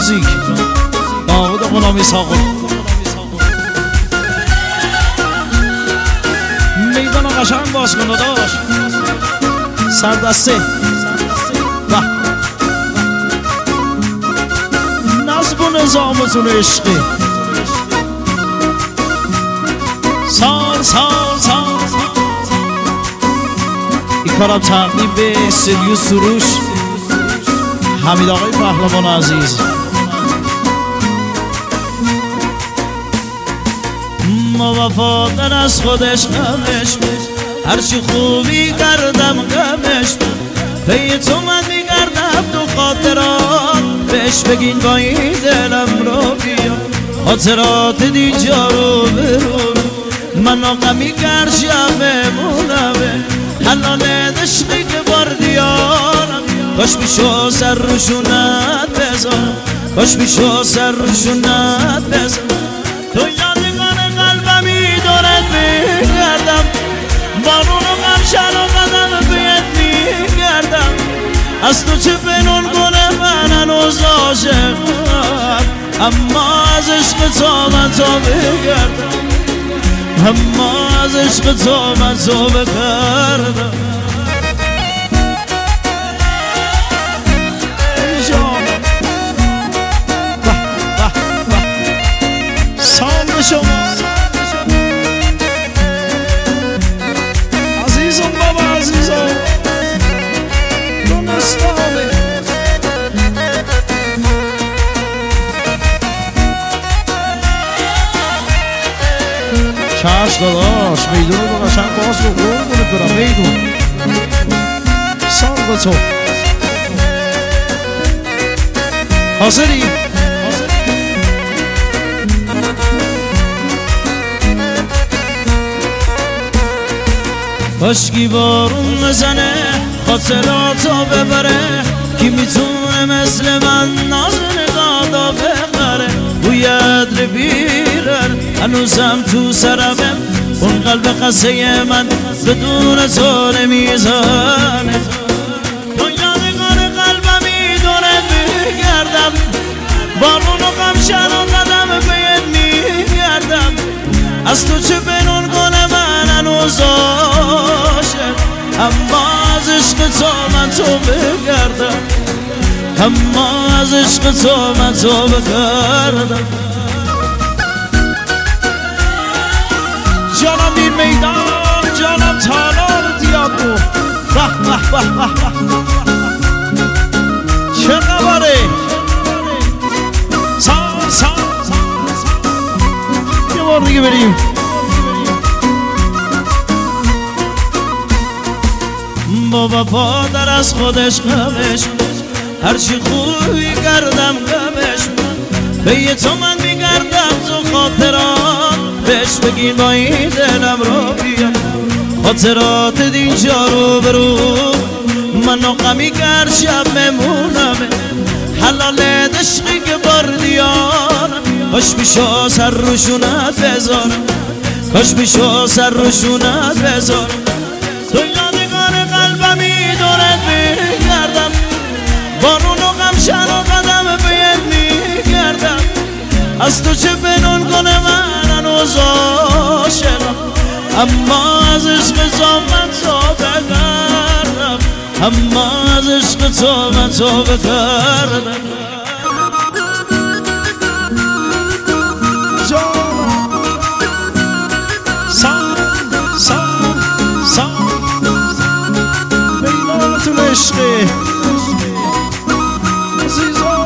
موزیک داود غلامی ساقل میدان قشنگ باز کن داداش سردسته به نظم و نظامتون عشقی سال سال سال این کارم تقدیم به سریوس سروش حمید آقای پهلوان عزیز ما وفادار از خودش غمش بود هرچی خوبی کردم غمش بود پی تو من میگردم تو خاطرات بهش بگین با این دلم رو بیا خاطرات دیجا رو برو من غمی گرشم بمونمه حلال دشقی که باردیارم کاش میشو سر روشونت بذارم کاش میشو سر روشونت بذارم تو یادگار قلبمی دورت میگردم بارون و غمشن و قدم بهت میگردم از تو چه پنون کنه من هنوز عاشقم اما از عشق تو من تو بگردم اما از عشق تو من تو بگردم سال شما عزیزم بابا عزیزم دونستانه چشم داداش میدون رو قشنگ باز رو قربونه برم میدون سال به تو حاضری کاشکی بارون بزنه خاطراتو ببره کی میتونه مثل من ناز نگادا بخره باید بیرن هنوزم تو سرمه اون قلب قصه من بدون تو نمیزنه تو یادگار قلبمی دورت میگردم بارون و غمشن و قدم بهت میگردم از تو چه پنون کنه من هنوز عاشق اما از عشق تو من تو بگردم اما از عشق تو من تو بگردم جانم دیر میدان جانم تالار دیابو به به به به چه خبره سال سال یه بار دیگه بریم با وفادار از خودش غمش هرچی خوبی کردم غمش به تو من میگردم تو خاطرات بهش بگین با این دلم رو بیا خاطرات دینجا رو برو من غمی گرشم بمونم حلال دشقی که باردیارم کاش میشو سر روشونت بذارم کاش میشو سر روشونت بذارم تو یادگار قلبمی دورت میگردم بارون و غمشن و قدم بهت میگردم از تو چه پنون کنه من هنوز عاشقم اما از عشق تو من تو بگردم اما از عشق تو من تو بگردم عشقی عزیزان